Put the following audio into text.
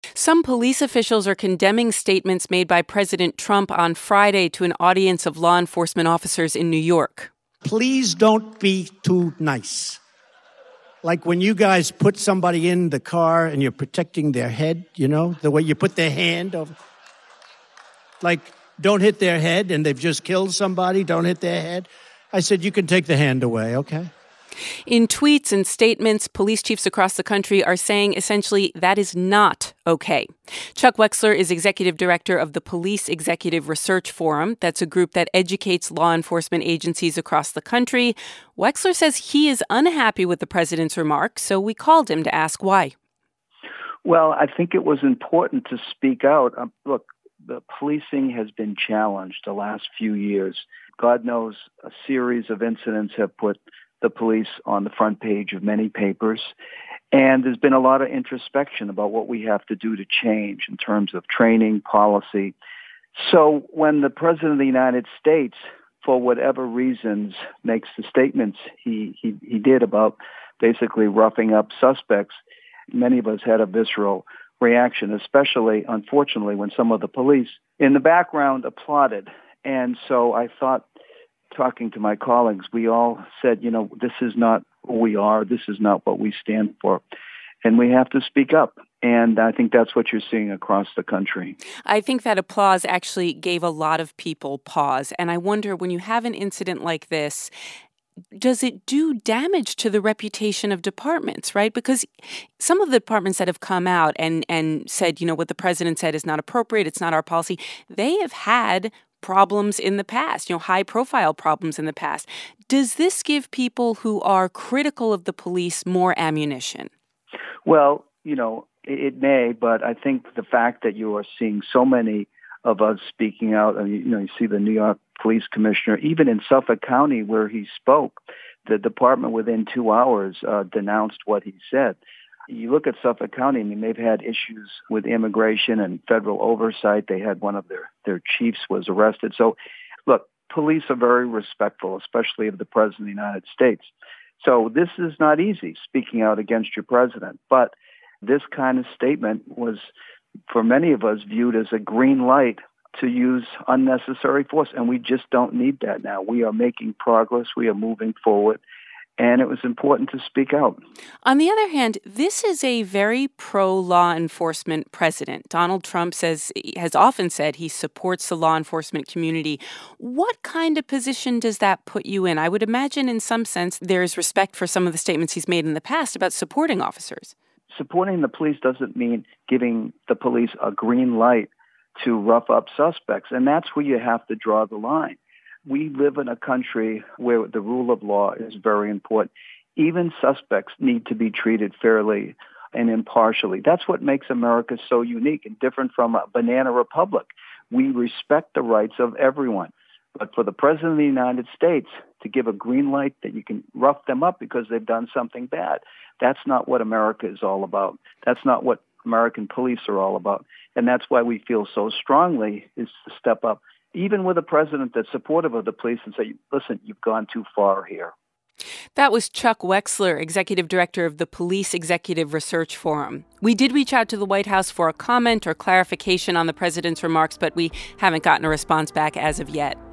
Some police officials are condemning statements made by President Trump on Friday to an audience of law enforcement officers in New York. Please don't be too nice. Like when you guys put somebody in the car and you're protecting their head, the way you put their hand over. Like, don't hit their head and they've just killed somebody, don't hit their head. I said, you can take the hand away, okay? In tweets and statements, police chiefs across the country are saying essentially that is not okay. Chuck Wexler is executive director of the Police Executive Research Forum. That's a group that educates law enforcement agencies across the country. Wexler says he is unhappy with the president's remarks, so we called him to ask why. Well, I think it was important to speak out. Look, the policing has been challenged the last few years. God knows a series of incidents have put the police on the front page of many papers. And there's been a lot of introspection about what we have to do to change in terms of training, policy. So when the President of the United States, for whatever reasons, makes the statements he did about basically roughing up suspects, many of us had a visceral reaction, especially, unfortunately, when some of the police in the background applauded. And so I thought, talking to my colleagues, we all said, this is not who we are. This is not what we stand for. And we have to speak up. And I think that's what you're seeing across the country. I think that applause actually gave a lot of people pause. And I wonder, when you have an incident like this, does it do damage to the reputation of departments, right? Because some of the departments that have come out and said, what the president said is not appropriate, it's not our policy, they have had problems in the past, high-profile problems in the past. Does this give people who are critical of the police more ammunition? Well, it may, but I think the fact that you are seeing so many of us speaking out, you see the New York police commissioner, even in Suffolk County where he spoke, the department within 2 hours denounced what he said. You look at Suffolk County, they've had issues with immigration and federal oversight. They had one of their chiefs was arrested. So, look, police are very respectful, especially of the President of the United States. So this is not easy, speaking out against your president. But this kind of statement was, for many of us, viewed as a green light to use unnecessary force. And we just don't need that now. We are making progress. We are moving forward. And it was important to speak out. On the other hand, this is a very pro-law enforcement president. Donald Trump has often said he supports the law enforcement community. What kind of position does that put you in? I would imagine in some sense there is respect for some of the statements he's made in the past about supporting officers. Supporting the police doesn't mean giving the police a green light to rough up suspects. And that's where you have to draw the line. We live in a country where the rule of law is very important. Even suspects need to be treated fairly and impartially. That's what makes America so unique and different from a banana republic. We respect the rights of everyone. But for the President of the United States to give a green light that you can rough them up because they've done something bad, that's not what America is all about. That's not what American police are all about. And that's why we feel so strongly is to step up, even with a president that's supportive of the police, and say, listen, you've gone too far here. That was Chuck Wexler, executive director of the Police Executive Research Forum. We did reach out to the White House for a comment or clarification on the president's remarks, but we haven't gotten a response back as of yet.